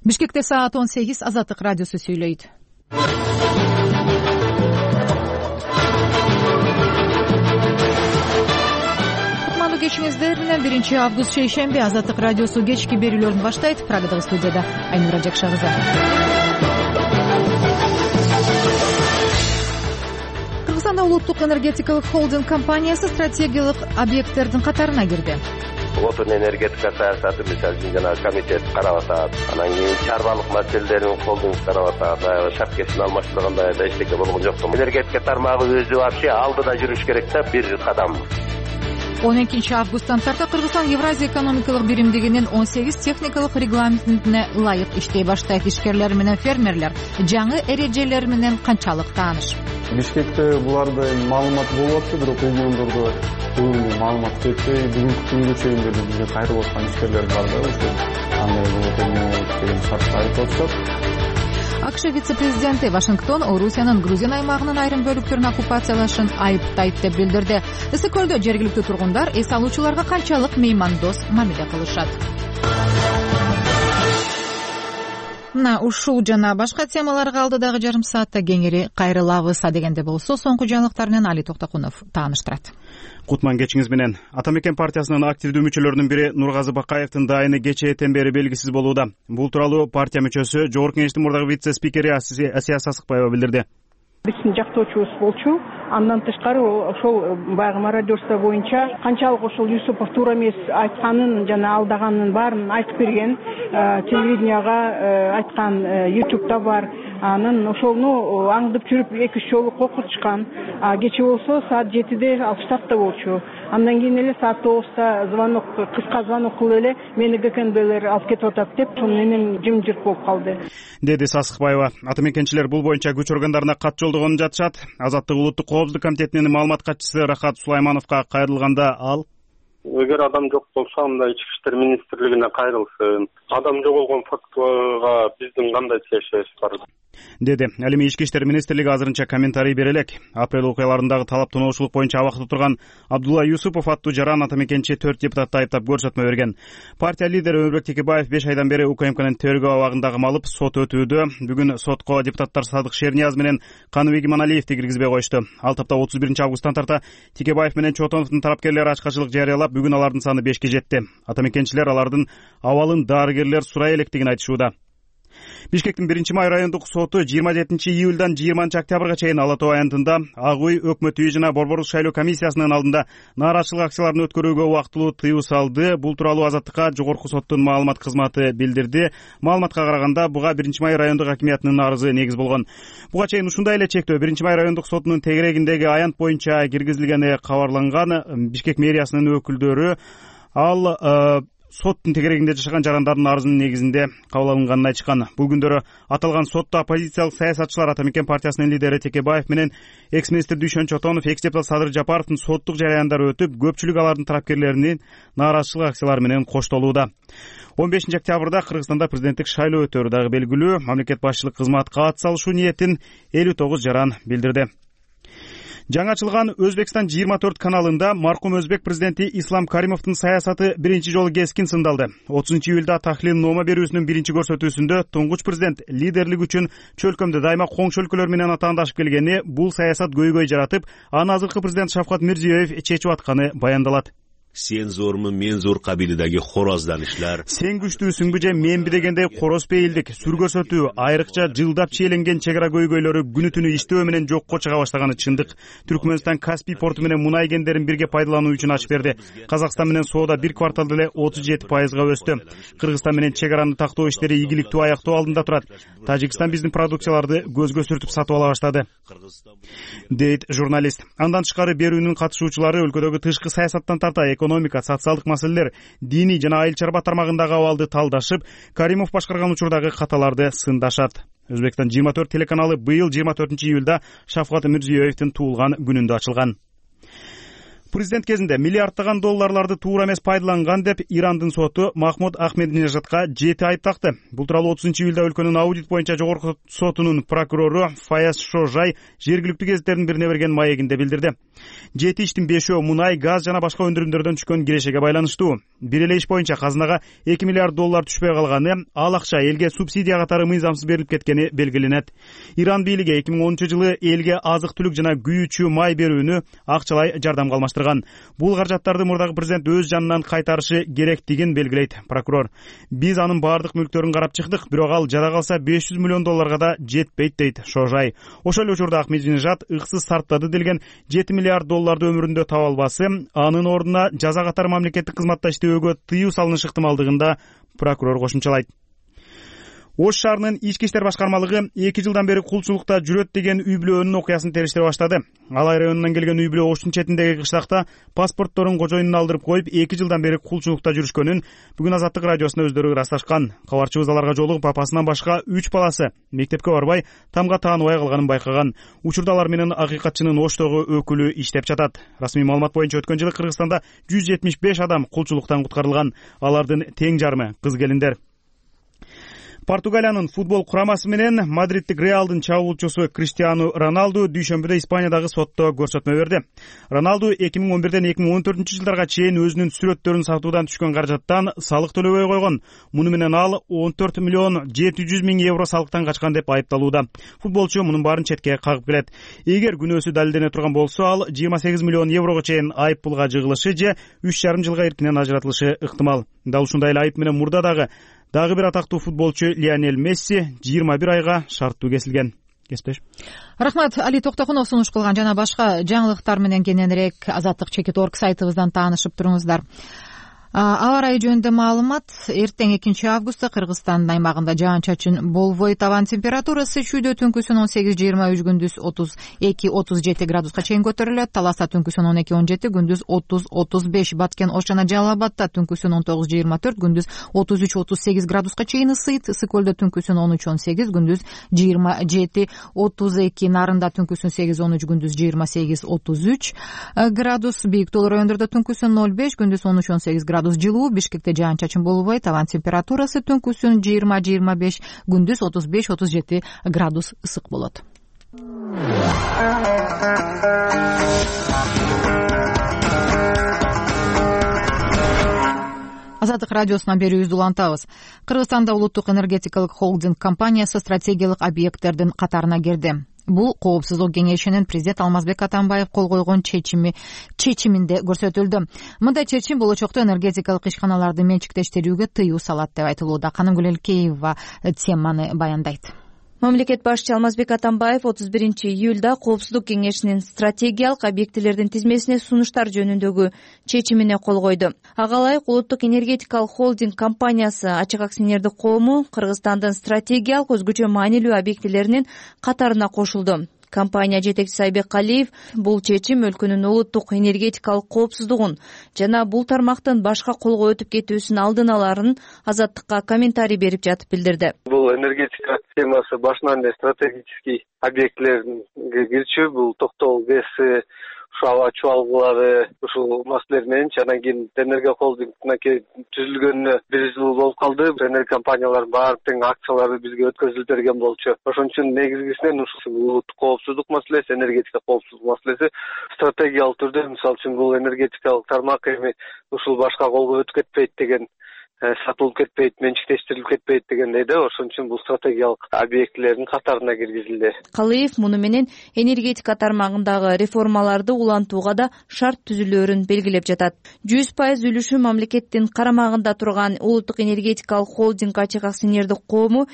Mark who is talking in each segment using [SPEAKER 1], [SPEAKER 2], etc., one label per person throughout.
[SPEAKER 1] Бишкекте саат 18 Азаттык радиосу сүйлөйт. Кутмандуу кечиңиздер менен 1 август шейшемби Азаттык радиосу кечки берүүлөрүн баштайт. Прагадагы студияда Айнура Жакшагызы. Кыргызстанда улуттук энергетикалык холдинг компаниясы стратегиялык объекттердин катарына кирди.
[SPEAKER 2] Отун энергетика саясаты мисалы жана комитет карап атат. Анан кийин чарбалык маселелерин холдинг карап атат. Шарт кесим алмаштырганда да эчтеке болгон жок. Энергетика тармагы өзү вообще алдыда жүрүш керек да, бир кадам.
[SPEAKER 1] 12 августтан тарта Кыргызстан Евразия экономикалык биримдигинин 18 техникалык регламентине ылайык иштей баштайт. Ишкерлер менен фермерлер жаңы эрежелер менен канчалык тааныш?
[SPEAKER 3] Бишкекте буларда маалымат болуп атты, бирок региондордо бүгүнкү маалымат жетпей, бүгүнкү күнгө чейин деле бизге кайрылып аткан ишкерлер бар да, ошо кандай болот деген шартты айтып атышат.
[SPEAKER 1] АКШ вице-президенти Вашингтон Орусиянын Грузия аймагынын айрым бөлүктөрүн оккупациялашын айыптайт деп билдирди. Ысык-көлдө жергиликтүү тургундар эс алуучуларга канчалык меймандос мамиле кылышат? Мына ушул жана башка темаларга алдыдагы жарым саатта кеңири кайрылабыз. Дегенде болсо, соңку жаңылыктар менен Али Токтокунов тааныштырат.
[SPEAKER 4] Кутман кечиңиз менен. Атамекен партиясынын активдүү мүчөлөрүнүн бири Нургазы Бакаевдин дайыны кечээттен бери белгисиз болууда. Бул тууралуу партия мүчөсү Жогорку Кеңештин мурдагы вице-спикери Асия Сасыкбаева билдирди.
[SPEAKER 5] Биздин жактоочубуз болчу. Андан тышкары ошол баягы мародерство боюнча канчалык ошол Юсупов туура эмес айтканын жана алдаганын баарын айтып берген, телевиденияга айткан, YouTube'да бар. Анын ошону аңдып жүрүп 2-3 жолу коркутушкан. Кече болсо саат 7-де ал штатта болчу. Андан кийин эле саат 9-да звонок, кыска звонок кылып эле мени ГКНБлер алып кетип атат деп, ошонун менен жымжырт болуп калды,
[SPEAKER 4] деди Сасыкбаева. Атамекенчилер бул боюнча күч органдарына кат жолдогонун жатышат. Азаттык улуттук коопсуздук комитетинин маалымат катчысы Рахат Сулаймановго кайрылганда ал:
[SPEAKER 3] Эгер адам жок болсо, анда Ички иштер министрлигине кайрылсын. Адам жоголгон фактыга биздин кандай тиешебиз бар?
[SPEAKER 4] Деди. Ал эми Ички иштер министрлиги азырынча комментарий бере элек. Апрель окуяларындагы талап тоноошулук боюнча абакта турган Абдулла Юсупов аттуу жаран атамекенчи 4 депутатты айыптап көрсөтмө берген. Партия лидери Өмүрбек Текебаев 5 айдан бери УКМКнын тергөө абагындагы малып сот өтүүдө. Бүгүн сотко депутаттар Садык Шернияз менен Каныбек Иманалиевди киргизбей коюшту. Ал тапта 31 августтан тарта Текебаев менен Чотоновдун тарапкерлери ачкачылык жарыялап, бүгүн алардын саны 5ке жетти. Атамекенчилер алардын абалын дарыгерлер сурай электигин айтышууда. Бишкектин 1-май райондук соту 27-июлдан 20 октябрга чейин Ала Тоо аянтында Ак Үй, Өкмөт үйү жана Борбордук шайлоо комиссиясынын алдында нааразычылык акцияларын өткөрүүгө убактылуу тыюу салды. Бул тууралуу Азаттыкка Жогорку соттун маалымат кызматы билдирди. Маалыматка караганда буга 1-май райондук акимиятынын арызы негиз болгон. Буга чейин ушундай эле чектөө 1-май райондук сотунун тегерегиндеги аянт боюнча киргизилгени кабарланган. Бишкек мэриясынын өкүлдөрү ал соттун тегерегинде жашаган жарандардын арызынын негизинде кабыл алынганын айтышкан. Бул күндөрү аталган сотто оппозициялык саясатчылар Атамекен партиясынын лидери Текебаев менен экс-министр Дүйшөн Чотонов, экс-депутат Садыр Жапаровдун соттук жараяндары өтүп, көпчүлүк алардын тарапкерлеринин нааразычылык акциялары менен коштолууда. 15 октябрда Кыргызстанда президенттик шайлоо өтөрү дагы белгилүү. Мамлекет башчылык кызматка ат салышуу ниетин 59 жаран билдирди. Жаңы ачылган Өзбекстан 24 каналында маркум Өзбек президенти Ислам Каримовдун саясаты биринчи жолу кескин сындалды. 30-июлда Тахлил Нома берүүсүнүн биринчи көрсөтүүсүндө туңгуч президент лидерлик үчүн чөлкөмдө дайыма коңшу өлкөлөр менен атаандашып келгени, бул саясат көйгөй жаратып, аны азыркы президент Шавкат Мирзиёев чечип атканы баяндалат.
[SPEAKER 6] Sen zormu, men zor kabilidagi xorozlanishlar.
[SPEAKER 4] Sen güçlüsüңбү же менби дегендей короз пейилдик, сүр көрсөтүү, айрыкча жылдап чиеленген чегара көйгөйлөрү күнү түнү иштөө менен жокко чыга баштаганы чындык. Түркмөнстан Каспий порту менен мунай кендерин бирге пайдалануу үчүн ачып берди. Казакстан менен соода бир кварталда эле 37%га өстү. Кыргызстан менен чегараны тактоо иштери ийгиликтүү аяктоо алдында турат. Тажикстан биздин продукцияларды көзгө сүртүп сатып ала баштады, дейт журналист. Андан тышкары берүүнүн катышуучулары өлкөдөгү тышкы саясаттан тарта экономика, социалдык маселелер, диний жана айыл чарба тармагындагы абалды талдашып, Каримов башкарган учурдагы каталарды сындашат. Өзбекстан 24 телеканалы быйыл 24-июлда Шавкат Мирзиёевдин туулган күнүндө ачылган. Президент кезинде миллиарддаган долларларды туура эмес пайдаланган деп Ирандын соту Махмуд Ахмединежадка 7 айып такты. Бул тууралуу 30-июлда өлкөнүн аудит боюнча жогорку сотунун прокурору Фаяз Шожай жергиликтүү гезиттердин бирине берген маегинде билдирди. 7 иштин 5-өө мунай, газ жана башка өндүрүмдөрдөн түшкөн кирешеге байланыштуу. Бир эле иш боюнча казынага 2 миллиард доллар түшпөй калганы, ал акча элге субсидия катары мыйзамсыз берилип кеткени белгиленет. Иран бийлиги 2010-жылы элге азык-түлүк жана күйүүчү май берүүнү акчалай жардамга алмаштырган. Бул каражаттарды мурдагы президент өз жанынан кайтарышы керектигин белгилейт прокурор. Биз анын баардык мүлктөрүн карап чыктык, бирок ал жада калса 500 миллион долларга да жетпейт дейт Шожай. Ошол эле учурда Ахмединежад ыксыз сарптады делген 7 миллиард долларды өмүрүндө таба албасы, анын ордуна жаза катары мамлекеттик кызматта иштөөгө тыюу салынышы ыктымалдыгын да прокурор кошумчалайт. Ош шаарынын ички иштер башкармалыгы 2 жылдан бери кулчулукта жүрөт деген үй бүлөнүн окуясын териштире баштады. Алай районунан келген үй бүлө Оштун четиндеги кыштакта паспортторун кожоюнуна алдырып коюп 2 жылдан бери кулчулукта жүрүшкөнүн бүгүн Азаттык радиосуна өздөрү ырасташкан. Кабарчыбыз аларга жолугуп апасынан башка 3 баласы мектепке барбай, тамга тааныбай калганын байкаган. Учурда алар менен акыйкатчынын Оштогу өкүлү иштеп жатат. Расмий маалымат боюнча өткөн жылы Кыргызстанда 175 адам кулчулуктан куткарылган. Алардын тең жарымы кыз келиндер. Португалиянын футбол курамасы менен Мадридтик Реалдын чабуулчусу Криштиану Роналду дүйшөмбүдө Испаниядагы сотто көрсөтмө берди. Роналду 2011ден 2014-жылдарга чейин өзүнүн сүрөттөрүн сатуудан түшкөн каражаттан салык төлөбөй койгон. Муну менен ал 14 миллион 700 миң евро салыктан качкан деп айыпталууда. Футболчу мунун баарын четке кагып келет. Эгер күнөөсү далилдене турган болсо, ал 28 миллион еврого чейин айып пулга жыгылышы же 3,5 жылга эркинен ажыратылышы ыктымал. Дал ушундай эле айып менен мурда дагы бир атактуу футболчу Лионель Месси 21 айга шарттуу кесилген. Кеспеш.
[SPEAKER 1] Рахмат, Али Токтокунов сунуш кылган жана башка жаңылыктар менен кененирээк Азаттык.org сайтыбыздан таанышып туруңуздар. Аба ырайы жөнүндө маалымат: эртең 2 августта Кыргызстандын аймагында жаан-чачын болбойт. Абанын температурасы чүйдө түнкүсүн 18-23, күндүз 32-37 градуска чейин көтөрүлөт. Таласта түнкүсүн 12-17, күндүз 30-35. Баткен, Ош жана Жалал Абадта түнкүсүн 19-24, күндүз 33-38 градуска чейин ысыйт. Ысык көлдө түнкүсүн 13-18, күндүз 27-32. Нарында түнкүсүн 8-13, күндүз 28-33 градус. Бийик тоолор райондордо түнкүсүн 05, күндүз 13-18 градус жылуу. Бишкекте жаан-чачын болбойт. Абанын температурасы түнкүсүн 20-25, күндүз 35-37 градус ысык болот. Азаттык радиосунан берүүбүздү улантабыз. Кыргызстанда улуттук энергетикалык холдинг компаниясы стратегиялык объекттердин катарына кирди. Бул Коопсуздук кеңешинин президент Алмазбек Атамбаев кол койгон чечиминде көрсөтүлдү. Мындай чечим болочокто энергетикалык ишканаларды менчиктештирүүгө тыюу салат деп айтылууда. Канымгүл Элкеева теманы баяндайт.
[SPEAKER 7] Мамлекет башчысы Алмазбек Атамбаев 31-июлда Коопсуздук кеңешинин стратегиялык объектилердин тизмесине сунуштар жөнүндөгү чечимине кол койду. Ага ылайык улуттук энергетикалык холдинг компаниясы ачык акционердик коому Кыргызстандын стратегиялык өзгөчө маанилүү объектилеринин катарына кошулду. Компания жетекчиси Айбек Калиев бул чечим өлкөнүн улуттук энергетикалык коопсуздугун жана бул тармактын башка колго өтүп кетүүсүн алдын аларын Азаттыкка комментарий берип жатып билдирди.
[SPEAKER 2] Бул энергетика темасы башынан эле стратегический объектлерге кирчү, бул токтогул ГЭС, аба чубалгылары, ушул маселелер менен анан кийин энергия холдингине түзүлгөнүнө 1 жыл болуп калды. Энергия компаниялар баардык акциялары бизге өткөзүлүп берген болчу. Ошон үчүн негизгисинен ушул улуттук коопсуздук маселеси, энергетика коопсуздук маселеси стратегиялык түрдө, мисалы үчүн бул энергетикалык тармак эми ушул башка колго өтүп кетпейт деген, сатылып кетпейт, менчиктештирилип кетпейт дегендей да, ошон үчүн бул стратегиялык объектилердин катарына киргизилди.
[SPEAKER 7] Калиев муну менен энергетика тармагындагы реформаларды улантууга да шарт түзүлөөрүн белгилеп жатат. 100% үлүшү мамлекеттин карамагында турган улуттук энергетикалык холдинг ачык акционердик коому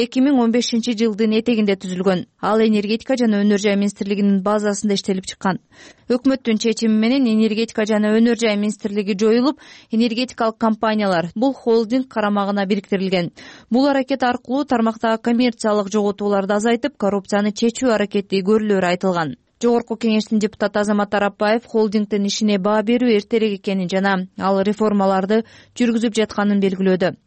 [SPEAKER 7] 2015-жылдын этегинде түзүлгөн. Ал энергетика жана өнөр жай министрлигинин базасында иштелип чыккан. Өкмөттүн чечими менен энергетика жана өнөр жай министрлиги жоюлуп, энергетикалык компаниялар бул холдинг карамагына бириктирилген. Бул аракет аркылуу тармактагы коммерциялык жоготууларды азайтып, коррупцияны чечүү аракети көрүлөөрү айтылган. Жогорку кеңештин депутаты Азамат Арапбаев холдингдин ишине баа берүү эртерээк экенин жана ал реформаларды жүргүзүп жатканын белгилөөдү.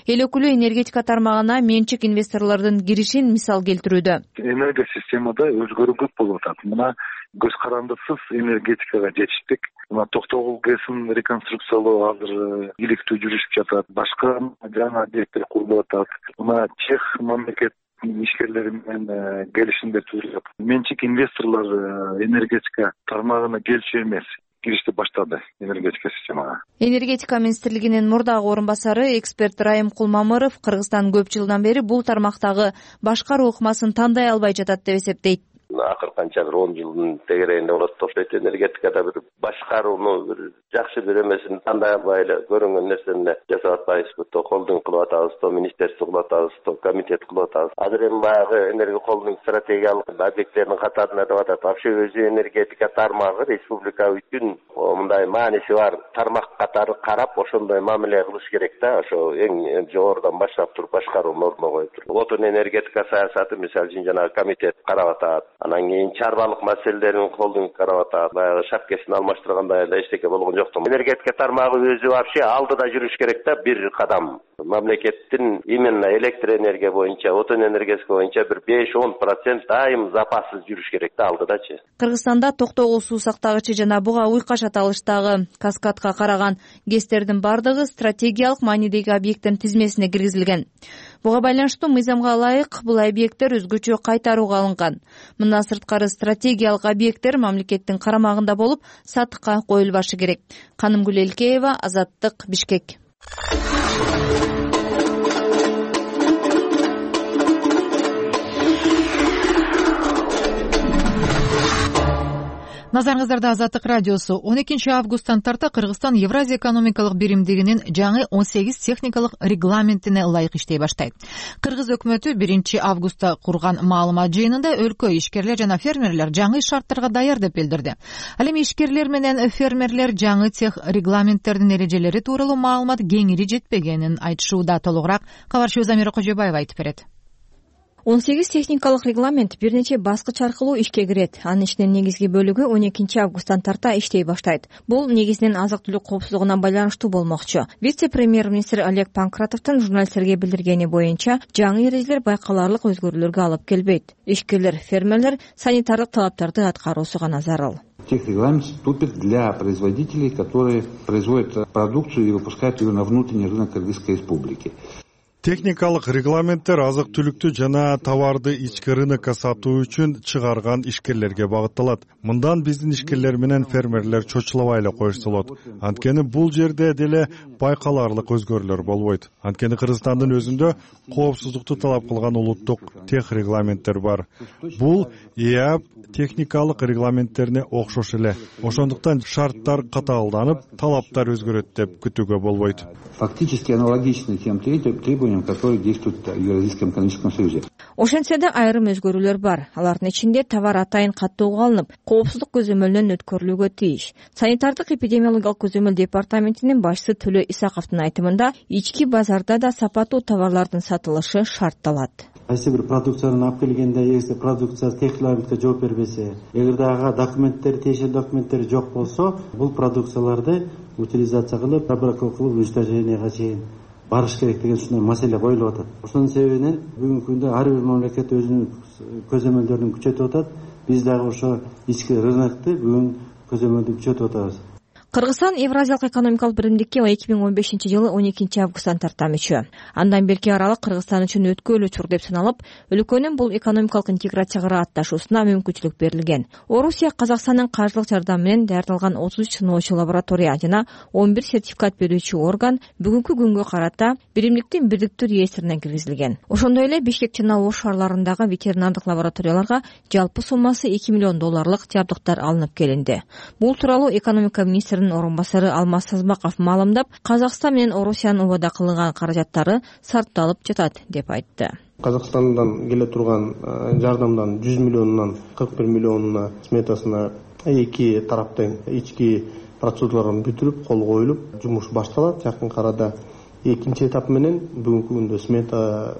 [SPEAKER 7] эл өкүлү энергетика тармагына менчик инвесторлордун киришин мисал келтирүүдө.
[SPEAKER 8] Энергия системада өзгөрүү көп болуп атат. Мына көз карандысыз энергетикага жетиштик. Мына Токтогул ГЭСин реконструкциялоо азыр иликтүү жүрүшүп жатат. Башка жаңы объекттер курулуп атат. Мына Чех мамлекет ишкерлери менен келишимдер түзүлүп жатат. Менчик инвесторлор энергетика тармагына келчү эмес киришти баштады энергетика системага.
[SPEAKER 7] Энергетика министрлигинин мурдагы орун басары эксперт Райым Кулмамыров Кыргызстан көп жылдан бери бул тармактагы башкаруу ыкмасын тандай албай жатат деп эсептейт.
[SPEAKER 2] Акыр канчадыр 10 жылдын тегерегинде болот. Тоштойт энергетикада бир башкарууну бир жакшы бир эмесин тандай албай эле көрүнгөн нерсени жасап атпайбызбы. То холдинг кылып атабыз, то министерство кылып атабыз, то комитет кылып атабыз. Азыр эми баягы энергия холдинг стратегиялык объекттердин катарына деп атат. Вообще өзү энергетика тармагы республика үчүн мындай мааниси бар тармак катары карап ошондой мамиле кылыш керек да. Ошо эң жогорудан баштап туруп башкарууну ордуна коюп туруп. Отун энергетика саясаты мисалы үчүн жанагы комитет карап атат. Анан кийин чарбалык маселелерин холдинг карап атат. Баягы шапкесин алмаштыргандай эле эчтеке болгон жок. Энергетика тармагы өзү вообще алдыда жүрүш керек да, бир кадам. Мамлекеттин именно электр энергия боюнча, отун энергетика боюнча бир 5-10% дайым запассыз жүрүш керек да алдыдачы.
[SPEAKER 7] Кыргызстанда Токтогул суу сактагычы жана буга уйкаш аталыштагы каскадка караган ГЭСтердин бардыгы стратегиялык маанидеги объекттин тизмесине киргизилген. Буга байланыштуу мыйзамга ылайык бул объекттер өзгөчө кайтарууга алынган. Мындан сырткары стратегиялык объекттер мамлекеттин карамагында болуп, сатыкка коюлбашы керек. Канымгүл Элкеева, Азаттык, Бишкек.
[SPEAKER 1] Назарыңыздарда Азаттык радиосу 12 августтан тарта Кыргызстан Евразия экономикалык биримдигинин жаңы 18 техникалык регламентине ылайык иштей баштайт. Кыргыз өкмөтү 1 августта курган маалымат жыйынында өлкө ишкерлер жана фермерлер жаңы шарттарга даяр деп билдирди. Ал эми ишкерлер менен фермерлер жаңы тех регламенттердин эрежелери тууралуу маалымат кеңири жетпегенин айтышууда. Толугураак кабарчыбыз Замира Кожобаева айтып берет.
[SPEAKER 7] 18 техникалык регламент бир нече баскыч аркылуу ишке кирет. Анын ичинин негизги бөлүгү 12 августтан тарта иштей баштайт. Бул негизинен азык-түлүк коопсуздугуна байланыштуу болмокчу. Вице-премьер-министр Олег Панкратовдун журналисттерге билдиргени боюнча, жаңы эрежелер байкаларлык өзгөрүүлөргө алып келбейт. Ишкерлер, фермерлер санитардык талаптарды аткаруусу гана зарыл.
[SPEAKER 9] Техрегламент вступит для производителей, которые производят продукцию и выпускают ее на внутренний рынок Кыргызской республики.
[SPEAKER 10] Техникалык регламенттер азык-түлүктү жана товарды ички рынокко сатуу үчүн чыгарган ишкерлерге багытталат. Мындан биздин ишкерлер менен фермерлер чочулабай эле коюшса болот. Анткени бул жерде деле байкаларлык өзгөрүүлөр болбойт. Анткени Кыргызстандын өзүндө коопсуздукту талап кылган улуттук тех регламенттер бар. Бул ЭАП техникалык регламенттерине окшош эле. Ошондуктан шарттар катаалданып, талаптар өзгөрөт деп күтүүгө болбойт.
[SPEAKER 9] Фактически аналогичны тем требованиям, которые действуют в Евразийском экономическом союзе.
[SPEAKER 7] Ошентсе да айрым өзгөрүүлөр бар. Алардын ичинде товар атайын каттоого алынып, коопсуздук көзөмөлүнөн өткөрүлүүгө тийиш. Санитардык эпидемиологиялык көзөмөл департаментинин башчысы Төлө Исаковдун айтымында, ички базарда да сапаттуу товарлардын сатылышы шартталат.
[SPEAKER 11] Кайсы бир продукцияны алып келгенде, эгерде продукция техрегламентке жооп бербесе, эгерде ага документтери, тиешелүү документтери жок болсо, бул продукцияларды утилизация кылып, обработка кылып, уничтоженияга чейин барыш керек деген ушундай маселе коюлуп атат. Ошонун себебинен бүгүнкү күндө ар бир мамлекет өзүнүн көзөмөлдөрүн күчөтүп атат. Биз дагы ошо ички рынокты бүгүн көзөмөлдү күчөтүп атабыз.
[SPEAKER 7] Кыргызстан Евразиялык экономикалык биримдикке 2015-жылы 12 августтан тарта мүчө. Андан берки аралык Кыргызстан үчүн өткөөлүү чур деп саналып, өлкөнүн бул экономикалык интеграцияга атташуусуна мүмкүнчүлүк берилген. Орусия Казакстандын каржылык жардамы менен даярдалган 33 сыноочу лаборатория жана 11 сертификат берүүчү орган бүгүнкү күнгө карата биримдиктин бирдиктүү реестрине киргизилген. Ошондой эле Бишкек жана Ош шаарларындагы ветеринардык лабораторияларга жалпы суммасы $2 миллион жабдыктар алынып келинди. Бул тууралуу экономика министринин орун басары Алмаз Сазбаков маалымдап, Казакстан менен Орусиянын убада кылган каражаттары сарпталып жатат деп айтты.
[SPEAKER 11] Казакстандан келе турган жардамдан 100 миллионунан 41 миллионуна сметасына эки тараптын ички процедураларын бүтүрүп, кол коюлуп, жумуш башталат. Жакын арада экинчи этап менен бүгүнкү күндө смета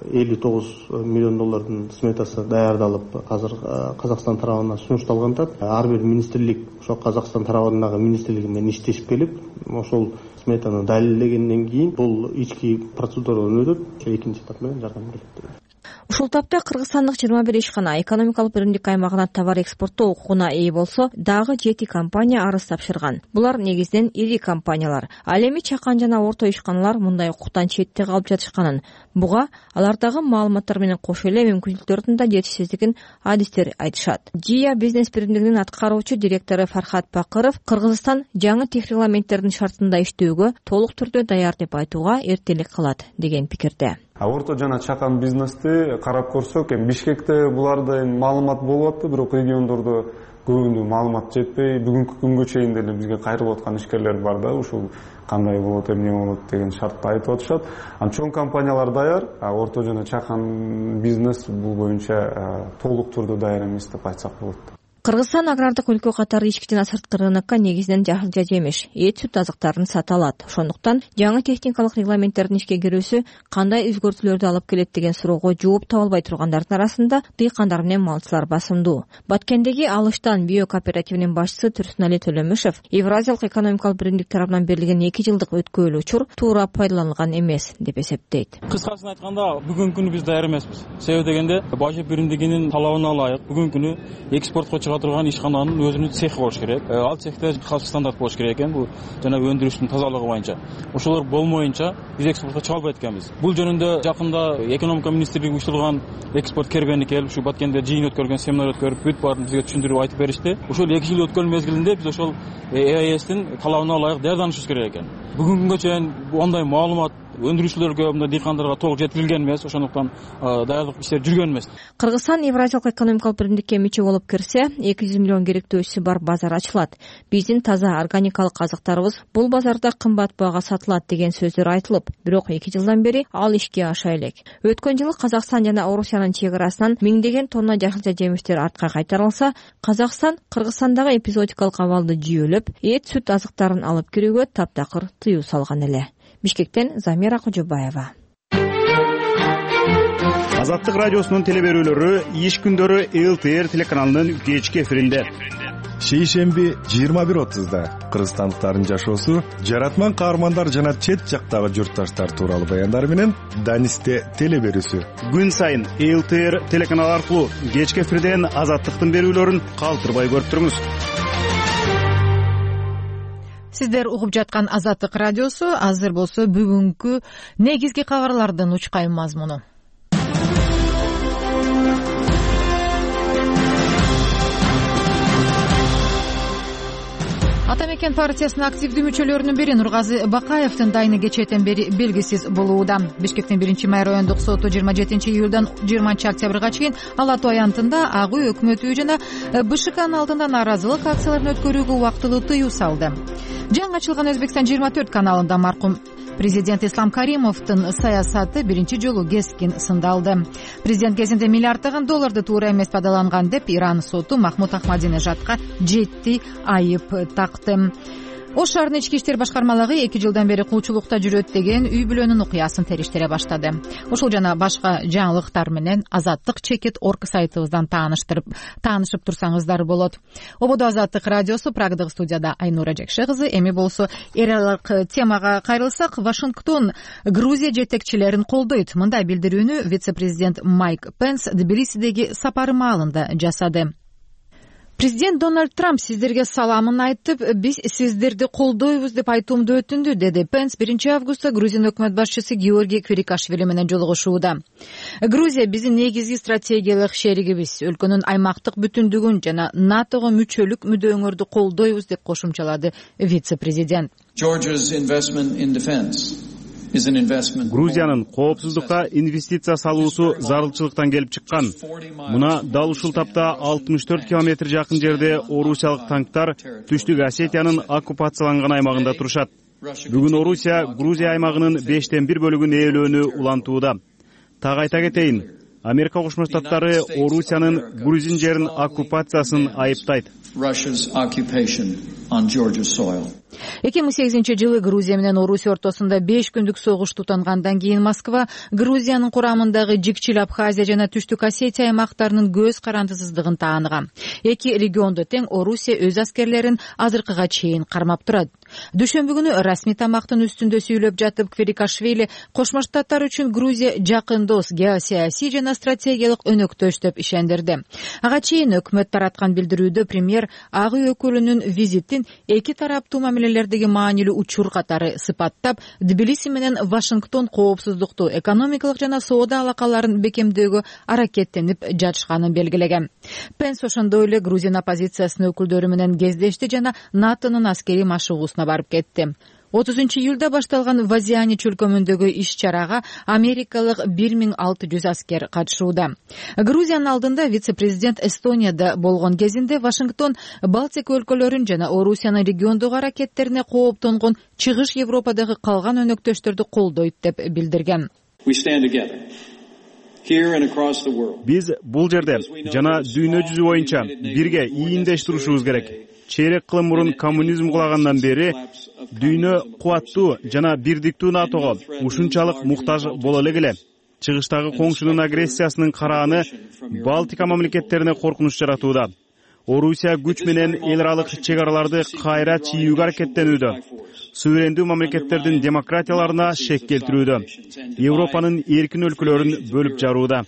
[SPEAKER 11] $59 миллион сметасы даярдалып азыр Казакстан тарабына сунушталган атат. Ар бир министрлик ошо Казакстан тарабындагы министрлиги менен иштешип келип, ошол сметаны далилдегенден кийин бул ички процедурадан өтөт, экинчи этап менен жардам берет.
[SPEAKER 7] Ушул тапта кыргызстандык 21 ишкана экономикалык биримдик аймагына товар экспорттоо укугуна ээ болсо, дагы 7 компания арыз тапшырган. Булар негизинен ири компаниялар. Ал эми чакан жана орто ишканалар мындай укуктан четте калып жатышканын, буга алардагы маалыматтар менен кошо эле мүмкүнчүлүктөрдүн да жетишсиздигин адистер айтышат. ЖИА бизнес биримдигинин аткаруучу директору Фархат Бакыров Кыргызстан жаңы техрегламенттердин шартында иштөөгө толук түрдө даяр деп айтууга эртелик кылат деген пикирде.
[SPEAKER 3] Орто жана чакан бизнести карап көрсөк, Бишкекте буларда маалымат болуп атты, бирок региондордо көбүнө маалымат жетпей, бүгүнкү күнгө чейин деле бизге кайрылып аткан ишкерлер бар да, ушул кандай болот, эмне болот деген шартты айтып атышат. Чоң компаниялар даяр, орто жана чакан бизнес бул боюнча толук түрдө даяр эмес деп айтсак болот.
[SPEAKER 7] Кыргызстан агрардык өлкө катары ички жана сырткы рынокко негизинен жашылча жемиш, эт, сүт азыктарын сата алат. Ошондуктан жаңы техникалык регламенттердин ишке кирүүсү кандай өзгөртүүлөрдү алып келет деген суроого жооп таба албай тургандардын арасында дыйкандар менен малчылар басымдуу. Баткендеги Алыштан биокооперативинин башчысы Турсунали Төлөмүшев Евразиялык экономикалык биримдик тарабынан берилген 2 жылдык өткөөлүү учур туура пайдаланылган эмес деп эсептейт.
[SPEAKER 12] Кыскасын айтканда, бүгүнкү күнү биз даяр эмеспиз. Себеби дегенде, бажы биримдигинин талабына ылайык бүгүнкү күнү экспортко чыга турган ишкананын өзүнүн цехи болуш керек. Ал цехте калыпчы стандарт болуш керек экен, бул жана өндүрүштүн тазалыгы боюнча. Ошолор болмоюнча биз экспортко чыга албайт экенбиз. Бул жөнүндө жакында экономика министрлиги уюштурган экспорт кербени келип, ушу Баткенде жыйын өткөргөн, семинар өткөрүп, бүт баарын бизге түшүндүрүп айтып беришти. Ошол 2 жыл өткөн мезгилинде биз ошол ЭАЭСтин талабына ылайык даярданышыбыз керек экен. Бүгүнкү күнгө чейин андай маалымат өндүрүүчүлөргө, мына дыйкандарга толук жеткирилген эмес, ошондуктан даярдык иштери жүргөн эмес.
[SPEAKER 7] Кыргызстан Евразиялык экономикалык биримдикке мүчө болуп кирсе, 200 миллион керектөөчүсү бар базар ачылат. Биздин таза органикалык азыктарыбыз бул базарда кымбат баага сатылат деген сөздөр айтылып, бирок 2 жылдан бери ал ишке аша элек. Өткөн жылы Казакстан жана Орусиянын чек арасынан миңдеген тонна жашылча жемиштер артка кайтарылса, Казакстан Кыргызстандагы эпизодикалык абалды жүйөлөп, эт, сүт азыктарын алып кирүүгө таптакыр тыюу салган эле. Бишкектен Замира Кожобаева.
[SPEAKER 4] Азаттык радиосунун телеберүүлөрү иш күндөрү ЛТР телеканалынын кечки эфиринде.
[SPEAKER 10] Шейшемби 21:30 кыргызстандыктардын жашоосу, жаратман каармандар жана чет жактагы журтташтар тууралуу баяндар менен Данисте телеберүүсү.
[SPEAKER 4] Күн сайын ЛТР телеканалы аркылуу кечки эфирден азаттыктын берүүлөрүн калтырбай көрүп туруңуз.
[SPEAKER 1] Сиздер угуп жаткан Азаттык радиосу, азыр болсо бүгүнкү негизги кабарлардын учкай мазмуну. Ата мекен партиясынын активдүү мүчөлөрүнүн бири Нургазы Бакаевдин дайыны кечээден бери белгисиз болууда. Бишкектин 1-май райондук соту 27-июлдан 20-октябрга чейин Ала Тоо аянтында ак үй өкмөтү жана БШКнын алдында нааразылык акцияларын өткөрүүгө убактылуу тыюу салды. Жаңы ачылган Өзбекстан 24 каналында маркум президент Ислам Каримовдун саясаты биринчи жолу кескин сындалды. Президент кезинде миллиарддаган долларды туура эмес пайдаланган деп Иран соту Махмуд Ахмадинежадка 7 айып такты. Ош шаарынын ички иштер башкармалыгы 2 жылдан бери кулчулукта жүрөт деген үй бүлөнүн окуясын териштире баштады. Ошол жана башка жаңылыктар менен Азаттык чекит орг сайтыбыздан таанышып турсаңыздар болот. Ободо Азаттык радиосу, Прагдагы студияда Айнура Жекше кызы. Эми болсо эр аралык темага кайрылсак, Вашингтон Грузия жетекчилерин колдойт. Мындай билдирүүнү вице-президент Майк Пенс Тбилисидеги сапары маалында жасады. Президент Дональд Трамп сиздерге саламын айтып, биз сиздерди колдойбуз деп айтуумду өтүндү, деди Пенс 1-августта Грузия өкмөт башчысы Георгий Квирикашвили менен жолугушууда. Грузия биздин негизги стратегиялык шеригибиз, өлкөнүн аймактык бүтүндүгүн жана НАТОго мүчөлүк мүдөөңөрдү колдойбуз деп кошумчалады вице-президент.
[SPEAKER 4] Грузиянын коопсуздукка инвестиция салуусу зарылчылыктан келип чыккан. Муна дал ушул тапта 64 километр жакын жерде орусиялык танктар Түштүк Осетиянын оккупацияланган аймагында турушат. Бүгүн Орусия Грузия аймагынын 5-тен 1 бөлүгүн ээлөөнү улантууда. Так айта кетейин, Америка Кошмо Штаттары Орусиянын грузин жерин оккупациясын айыптайт.
[SPEAKER 13] Russia's occupation on Georgia soil.
[SPEAKER 1] 2008-жылы Грузия менен Орусия ортосунда 5 күндүк согуш тутангандан кийин Москва Грузиянын курамындагы Жикчил Абхазия жана Түштүк Осетия аймактарынын көз карандысыздыгын тааныган. Эки региондо тең Орусия өз аскерлерин азыркыга чейин кармап турат. Дүйшөмбү күнү расмий тамактын үстүндө сүйлөп жатып Кверикашвили Кошмо Штаттар үчүн Грузия жакын дос, геосаясий жана стратегиялык өнөктөш деп ишендирди. Ага чейин өкмөт тараткан билдирүүдө премьер ак үй өкүлүнүн визитин эки тараптуу мамилелердеги маанилүү учур катары сыпаттап, Тбилиси менен Вашингтон коопсуздукту, экономикалык жана соода алакаларын бекемдөөгө аракеттенип жатышканын белгилеген. Пенс ошондой эле Грузия оппозициясынын өкүлдөрү менен кездешти жана НАТОнун аскерий машыгуусуна барып кетти. 30-июлда башталган Вазиани чөлкөмүндөгү иш-чарага америкалык 1600 аскер катышууда. Грузиянын алдында вице-президент Эстонияда болгон кезинде Вашингтон Балтика өлкөлөрүн жана Орусиянын региондогу аракеттерине кооптонгон Чыгыш Европадагы калган өнөктөштөрдү колдойт деп билдирген.
[SPEAKER 4] Биз бул жерде жана дүйнө жүзү боюнча бирге ийиндеш турушубуз керек. Чейрек кылым мурун коммунизм кулагандан бери дүйнө кубаттуу жана бирдиктүү НАТОго ушунчалык муктаж боло эле келе. Чыгыштагы коңшунун агрессиясынын карааны Балтика мамлекеттерине коркунуч жаратууда. Орусия күч менен эл аралык чек араларды кайра чийүүгө аракеттенүүдө. Суверендүү мамлекеттердин демократияларына шек келтирүүдө. Европанын эркин өлкөлөрүн бөлүп жарууда.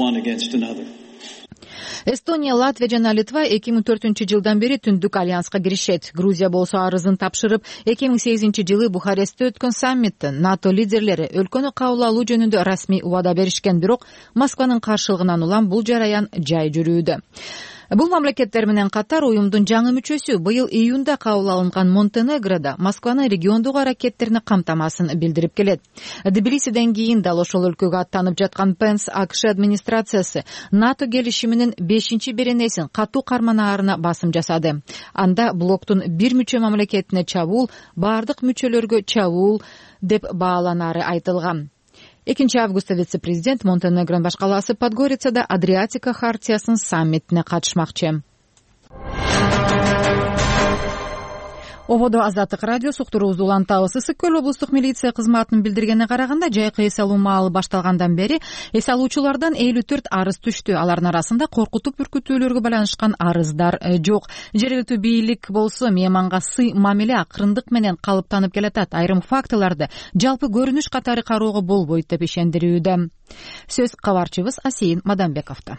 [SPEAKER 1] Эстония, Латвия жана Литва 2004-жылдан бери Түндүк альянска киришет. Грузия болсо арызын тапшырып, 2008-жылы Бухарестте өткөн саммитте НАТО лидерлери өлкөнү кабыл алуу жөнүндө расмий убада беришкен, бирок Москванын каршылыгынан улам бул жараян жай жүрүүдө. Бул мамлекеттер менен катар уюмдун жаңы мүчөсү быйыл июнда кабыл алынган Монтенегрода Москванын региондогу аракеттерине камтамасын билдирип келет. Тбилисиден кийин дал ошол өлкөгө аттанып жаткан Пенс АКШ администрациясы НАТО келишиминин 5-беренесин катуу карманаарына басым жасады. Анда блоктун бир мүчө мамлекетине чабуул бардык мүчөлөргө чабуул деп бааланары айтылган. 2-августта вице-президент Монтенегронун баш калаасы Подгорицада Адриатика хартиясынын саммитине катышмакчы. Ободо Азаттык радиосу уктуруубузду улантабыз. Ысык Көл облустук милиция кызматынын билдиргенине караганда, жайкы эс алуу маалы башталгандан бери эс алуучулардан 54 арыз түштү. Алардын арасында коркутуп үркүтүүлөргө байланышкан арыздар жок. Жергиликтүү бийлик болсо мейманга сый мамиле акырындык менен калыптанып келатат. Айрым фактыларды жалпы көрүнүш катары кароого болбойт деп ишендирүүдө. Сөз кабарчыбыз Асейин Мадамбековдо.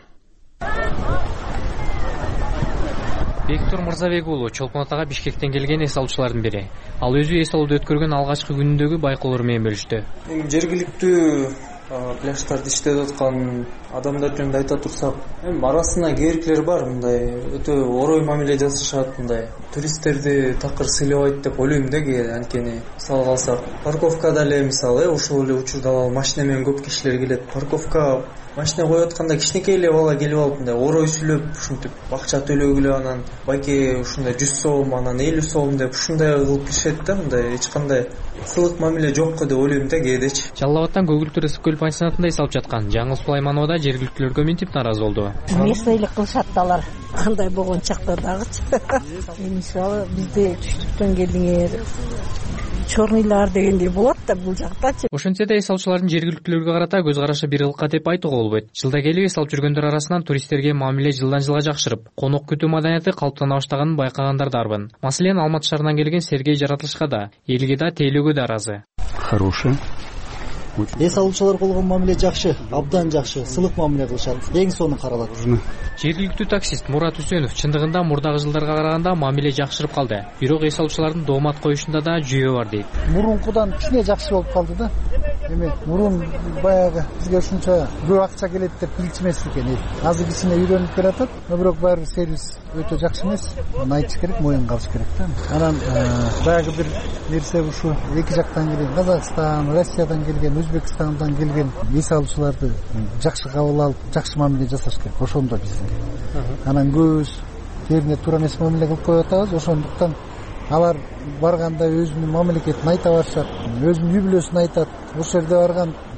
[SPEAKER 14] Бектур Мырзабек уулу Чолпон Атага Бишкектен келген эс алуучулардын бири. Ал өзү эс алууду өткөргөн алгачкы күнүндөгү байкоолор менен бөлүштү.
[SPEAKER 15] Жергиликтүү пляждарды иштеп аткан адамдар жөнүндө айта турсак, арасында кериклер бар, мындай өтө орой мамиле жасашат, мындай туристтерди такыр сыйлабайт деп ойлойм да, анткени мисалы алсак, парковкада эле мисалы ошол эле учурда машина менен көп кишилер келет. Парковка машина коюп атканда кичинекей эле бала келип алып мындай орой сүйлөп, ушинтип акча төлөгүлө, анан байке ушундай 100 сом, анан 50 сом деп ушундай кылып киришет да, мындай эч кандай сылык мамиле жок го деп ойлойм да кээдечи.
[SPEAKER 14] Жалал Абадтан Көгүлтүр Ысык Көл пансионатында эс алып жаткан Жаңыл Сулайманова да жергиликтүүлөргө минтип нааразы болду.
[SPEAKER 16] Местнойлук кылышат алар. Кандай болгон чакта дагычы. Мисалы бизде түштүктөн келдиңер, чорныйлар дегендей болот да бул жактачы.
[SPEAKER 14] Ошентсе да эс алуучулардын жергиликтүүлөргө карата көз карашы бир кылка деп айтууга болбойт. Жылда келип эс алып жүргөндөр арасынан туристтерге мамиле жылдан жылга жакшырып, конок күтүү маданияты калыптана баштаганын байкагандар дарбын. Маселен, Алматы шаарынан келген Сергей Жаратылышка да, элге да, тейлөөгө да ыраазы.
[SPEAKER 17] Хороший. Эс алуучулар болгон мамиле жакшы, абдан жакшы, сылык мамиле кылышат. Эң сонун каралат.
[SPEAKER 14] Жергиликтүү таксист Мурат Үсөнов чындыгында мурдагы жылдарга караганда мамиле жакшырып калды. Бирок эс алуучулардын доомат коюшунда да жүйө бар дейт.
[SPEAKER 17] Мурункудан кичине жакшы болуп калды да. Эми мурун баягы бизге ушунча көп акча келет деп билчү эмес экен. Азыр кичине үйрөнүп келатат, бирок баары сервис өтө жакшы эмес. Аны айтыш керек, моюнга алыш керек да. Анан баягы бир нерсе ушу эки жактан келген, Казакстан, Россиядан келген, Өзбекстандан келген эс алуучуларды жакшы кабыл алып, жакшы мамиле жасаш керек. Ошондо биз. Анан көз жерине туура эмес мамиле кылып коюп атабыз. Ошондуктан алар барганда өзүнүн мамлекетин айта башат, өзүнүн үй бүлөсүн айтат. Ошол жерде барган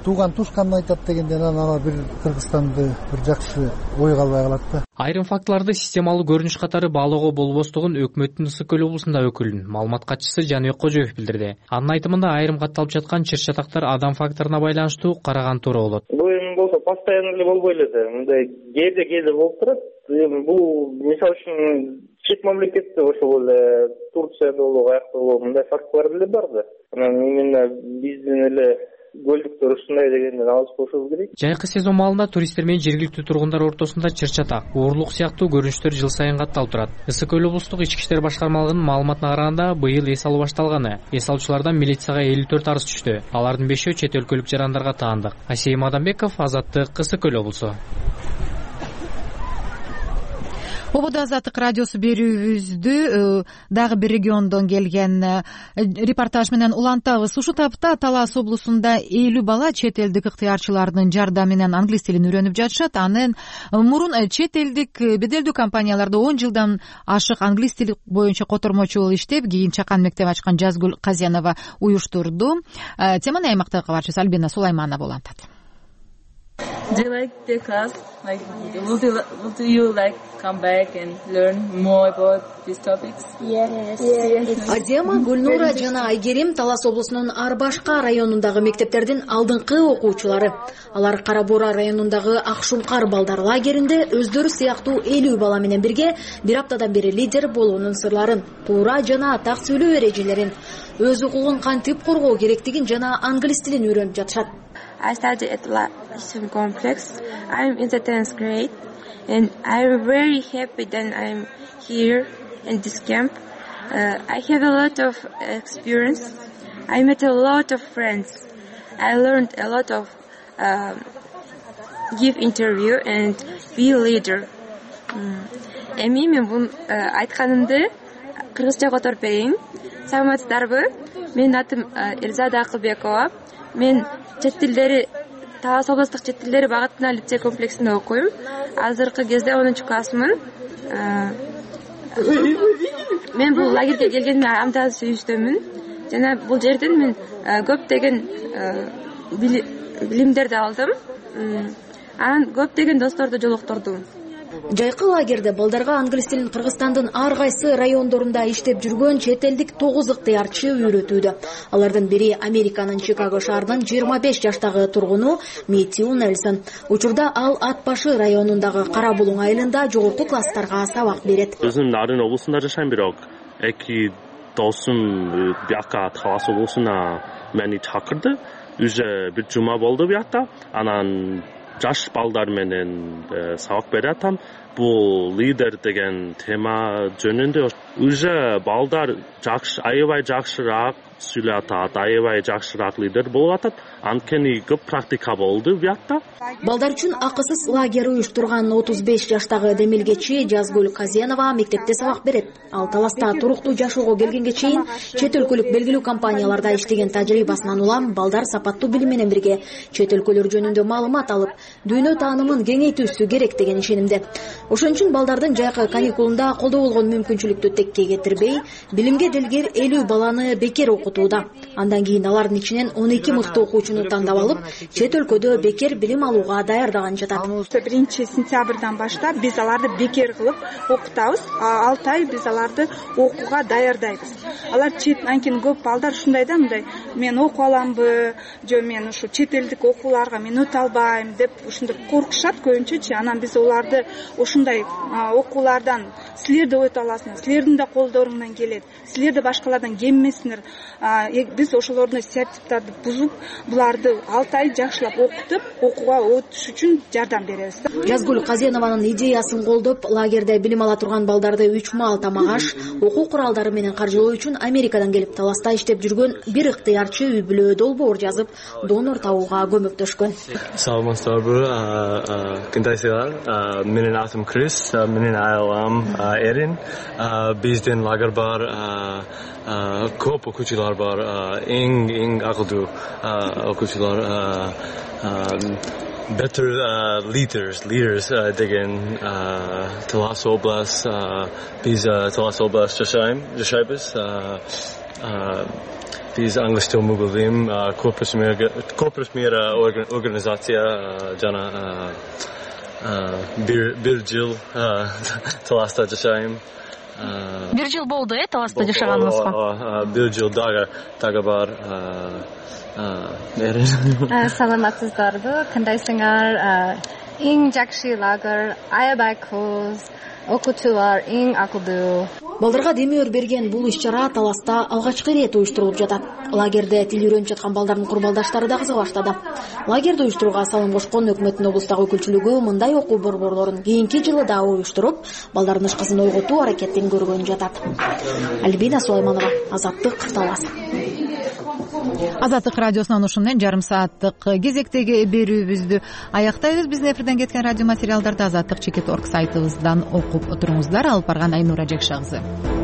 [SPEAKER 17] тууган тушкан айтат дегенден анан бир Кыргызстанды бир жакшы ойго албай калат да.
[SPEAKER 14] Айрым фактыларды системалуу көрүнүш катары баалоого болбостугун өкмөттүн Ысык көл облусунда өкүлүнүн маалымат катчысы Жаныбек Кожоев билдирди. Анын айтымында айрым катталып жаткан чыр чатактар адам факторуна байланыштуу караган туура болот.
[SPEAKER 18] Бул эми болсо постоянно эле болбой эле да. Мындай кээде болуп турат. Бул мисалы үчүн чет мамлекетте ошол эле Турцияда болобу, аякта болобу мындай фактылар деле бар да. Анан именно биздин эле көлдүктөр ушундай дегенден алыс болушубуз керек.
[SPEAKER 14] Жайкы сезон маалында туристтер менен жергиликтүү тургундар ортосунда чыр чатак, уурлук сыяктуу көрүнүштөр жыл сайын катталып турат. Ысык көл облустук ички иштер башкармалыгынын маалыматына караганда, быйыл эс алуу башталганы. Эс алуучулардан милицияга 54 арыз түштү. Алардын 5-өө чет өлкөлүк жарандарга таандык. Асейим Адамбеков, Азаттык, Ысык көл облусу.
[SPEAKER 1] Ободо Азаттык радиосу берүүбүздү дагы бир региондон келген репортаж менен улантабыз. Ушул тапта Талас облусунда 50 бала чет элдик ыктыярчылардын жардамы менен англис тилин үйрөнүп жатышат. Анын мурун чет элдик беделдүү компанияларда 10 жылдан ашык англис тили боюнча котормочу болуп иштеп, кийин чакан мектеп ачкан Жазгүл Казенова уюштурду. Теманы аймактагы кабарчысы Альбина Сулайманова улантат.
[SPEAKER 19] Do you like the class? Like, would you like come back and learn more about these topics?
[SPEAKER 20] Yes. Адема, Гүлнура жана Айгерим Талас облусунун Арбашка районундагы мектептердин алдыңкы окуучулары. Алар Кара Бура районундагы Акшумкар балдар лагеринде өздөрү сыяктуу 50 бала менен бирге бир аптадан бери лидер болуунун сырларын, туура жана так сүйлөө эрежелерин, өз укугун кантип коргоо керектигин жана англис тилин үйрөнүп жатышат.
[SPEAKER 21] I study at Eastern Complex. I'm in the 10th grade, and I'm very happy that I'm here in this camp. I have a lot of experience. I met a lot of friends. I learned a lot of give interview and be a leader. Мен бун айтканымды кыргызча которуп берейин. Саламатсыздарбы? Менин атым Элзада Акылбекова. Мен чет тилдери Талас облустук чет тилдери багытына лицей комплексинде окуйм. Азыркы кезде 10-классмын. Мен бул лагерге келгениме абдан сүйүнүчтүмүн. Жана бул жерден мен көптөгөн билимдерди алдым. Анан көптөгөн досторду жолуктурдум.
[SPEAKER 20] Жайкы лагерде балдарга англис тилин Кыргызстандын ар кайсы райондорунда иштеп жүргөн чет элдик 9 ыктыярчы үйрөтүүдө. Алардын бири Американын Чикаго шаарынын 25 жаштагы тургуну Мэтью Нельсон. Учурда ал Ат башы районундагы Кара Булуң айылында жогорку класстарга сабак берет.
[SPEAKER 22] Өзүм Нарын облусунда жашайм, бирок эки досум бияка Талас облусуна мени чакырды. Уже бир жума болду биякта. Анан жаш балдар менен сабак бератам. Бул лидер деген тема жөнүндө уже балдар аябай жакшыраак сүйлөп атат, аябай жакшыраак лидер болуп атат. Анткени көп практика болду биякта.
[SPEAKER 20] Балдар үчүн акысыз лагерь уюштурган 35 жаштагы демилгечи Жазгүл Казенова мектепте сабак берет. Ал Таласта туруктуу жашоого келгенге чейин чет өлкөлүк белгилүү компанияларда иштеген тажрыйбасынан улам балдар сапаттуу билим менен бирге чет өлкөлөр жөнүндө маалымат алып, дүйнө таанымын кеңейтүүсү керек деген ишенимде. Ошон үчүн балдардын жайкы каникулунда колдо болгон мүмкүнчүлүктү текке кетирбей, билимге делгер 50 баланы бекер окутууда. Андан кийин алардын ичинен 12 мыкты окуучуну тандап алып, чет өлкөдө бекер билим алууга даярдаган жатат.
[SPEAKER 23] 1-сентябрдан баштап биз аларды бекер кылып окутабыз. 6 ай биз аларды окууга даярдайбыз. Алар чет анткени көп балдар ушундай да, мындай мен окуп аламбы, же мен ушу чет элдик окууларга мен өтө албайм деп ушундай коркушат көбүнчөчү. Анан биз оларды ушундай окуулардан силер да өтө аласыңар, силердин да колдоруңдан келет, силер да башкалардан кеммесиңер. Биз ошолордун сертификаттарды бузуп, буларды 6 ай жакшылап окутуп, окууга өтүш үчүн жардам беребиз.
[SPEAKER 20] Жазгүл Казенованын идеясын колдоп, лагерде билим ала турган балдарды 3 маал тамак аш, окуу куралдары менен каржылоо үчүн Америкадан келип Таласта иштеп жүргөн бир ыктыярчы үй бүлө долбоор жазып, донор табууга көмөктөшкөн.
[SPEAKER 24] Саламатсыздарбы, кандайсыздар? Менин атым Крис, менин айылым Эрин. Биздин лагерь бар, көп окуучулар бар, эң акылдуу окуучулар. Better leaders деген Талас область, биз Талас область жашайбыз. биз англисча мугалим, корпус мира организация жана бир жыл таласта жашайм.
[SPEAKER 2] Бир жыл болду таласта жашаганыңызга?
[SPEAKER 24] Бир жыл дагы бар.
[SPEAKER 5] Саламатсыздарбы, кандайсыңар? Эң жакшы лагерь, аябай көз, окуучулар эң акылдуу.
[SPEAKER 20] Балдарга демөөр берген бул иш-чара Таласта алгачкы ирет уюштурулуп жатат. Лагерде тил үйрөнүп жаткан балдардын курбалдаштары да кызыга баштады. Лагерди уюштурууга салым кошкон өкмөттүн облустагы өкүлчүлүгү мындай окуу борборлорун кийинки жылы да уюштуруп, балдардын ышкысын ойготуу аракетин көргөн жатат. Альбина Сулайманова, Азаттык, Талас.
[SPEAKER 1] Азаттык радиосунан ушун менен жарым сааттык кезектеги берүүбүздү аяктайбыз. Биздин эфирден кеткен радио материалдарды Азаттык.org сайтыбыздан окуп туруңуздар. Алып барган Айнура Жекшагызы.